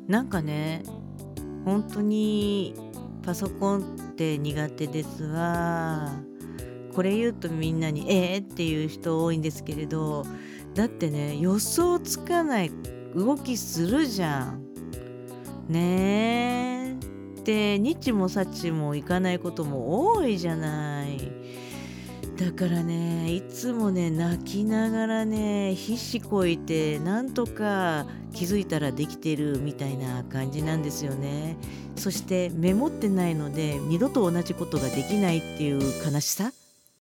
なんかね、本当にパソコンって苦手ですわ。これ言うとみんなにっていう人多いんですけれど、だってね、予想つかない動きするじゃん。ねえ。で、日もさちもいかないことも多いじゃない。だからね、いつもね、泣きながらね、必死こいて、なんとか気づいたらできてるみたいな感じなんですよね。そしてメモってないので、二度と同じことができないっていう悲しさ。